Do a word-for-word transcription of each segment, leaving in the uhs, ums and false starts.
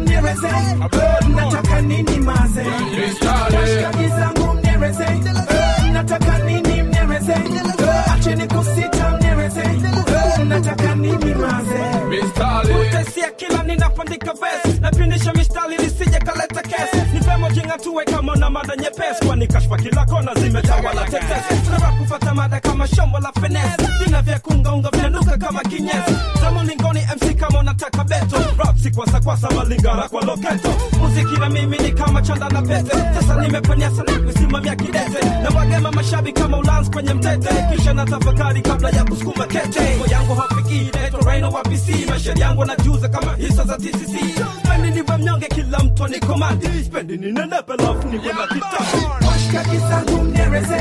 mnireze, nataka nini maze? Washikaji zangu mnireze, nataka nini mnireze? Acheni kusita mnireze, nataka nini maze? Utesia kila ninapandika verse, napindisha mistari lisije kaleta kesi. Ni vema jinga tuwe kama na mada nyepesi, kwani kashfa kila kona zimetawala tetesi. Tunara kufata mada kama shombo la finesse, vina vya kungaunga vinanuka kama kinyesi. Zamu lingoni M C kama unataka beto, rap si kwasa kwasa malingara kwa loketo. Muziki na mimi ni kama chanda na pete, sasa nimepania sana kusimamia kidete. Na wagema mashabi kama ulanzi kwenye mtete, kisha na tafakari kabla ya kusukuma kete. Kwa yangu hafiki, neto Rhino wa P C, maisha yangu na juza kama hisa za T C C. Spendi ni mnyonge kila mtu ni komandi, spendi ni nenepe lafu ni wema kitabu. Washikaji zangu mnireze,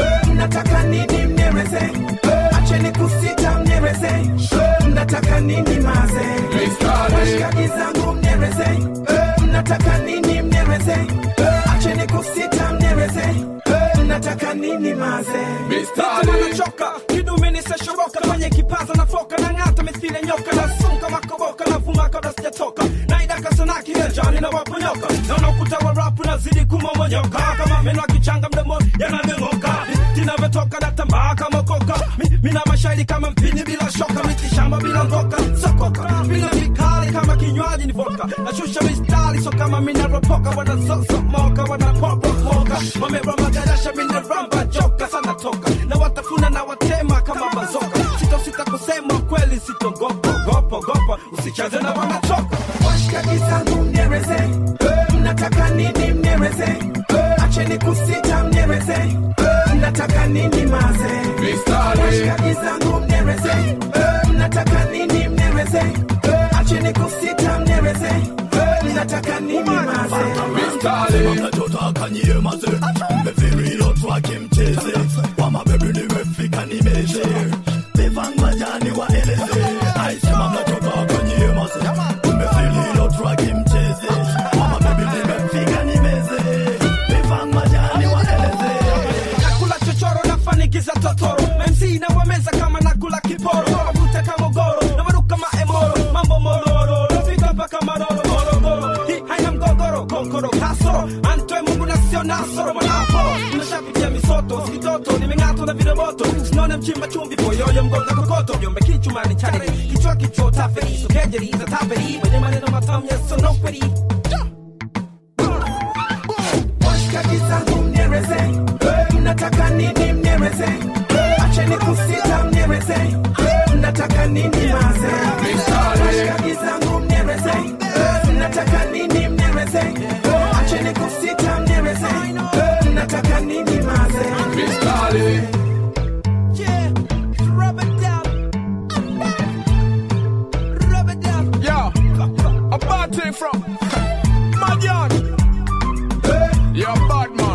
nataka nini mnireze? Acheni kusita mnireze, nataka nini maze? Washikaji zangu mnireze, nataka nini mnireze? Acheni kusita mnireze, nataka nini maze? Mistari wanachoka, kidume ni seshoroka, kwenye kipaza na foka, na ngata mithile nyoka, na sunka makoboka, na vuma kabla sijatoka, na idaka sanaki ya jani na waponyoka, na unakuta wa rapu na zidi kumomonyoka, kama meno kichanga mdomo yanamengoka, tinavetoka na tambaa kama koka, mi, mina mashairi kama mpini bila shoka, miti shamba bila ngoka, sokoka, bila vikali kama kinywaji ni vodka, na shusha mistari so kama mina ropoka, wana zozo moka, wana pop rock moka, mame rama gadasha mina ramba joka, sana toka, na watafuna na watema kama bazoka, sito sita kusema kweli sito gopo, gopo, gopo, usichaze na wanatoka. Washikaji zangu mnireze, nataka nini mnireze? Acheni kusita mnireze, nataka nini maze? Washikaji zangu mnireze, nataka nini mnireze? Acheni kusita mnireze, nataka nini maze? Sema mnachotaka nyie maze, mmevirilo twake mcheze, wama bebi nimefika nimeze, bevang majani wa eleze. Ai sema mnachotaka nyie maze, mmevirilo twake mcheze, wama bebi nimefika nimeze, bevang majani wa eleze. Nakula chochoro nafanikiza totoro, M C na wameza kama nakula kiporo, wavuta kama goro, na maruka maemoro, mambo mororo, nafika mpaka maroro, morogoro, hii haina mgogoro, kokoro, kasoro, antoe mungu na sio nasoro, mwanapo, nimeshapitia misoto, sikitoto, nimengato na viroboto, sinone mchimba chumbi, poyoyo mgonga kokoto, yombe kichumani chani, kichwa kichwa taferi, sukejeri, za taferi, mwenye maneno matamu yeso no kweri. Washikaji zangu mnireze, nataka nini mnireze? Acheni kusita mnireze, nataka nini maze? Washikaji zangu mnireze, nataka nini mnireze? Acheni kusita mnireze, nataka nini maze? Yeah, rub it down, rub it down. Yo, a bad thing from Madian. Yo, bad man.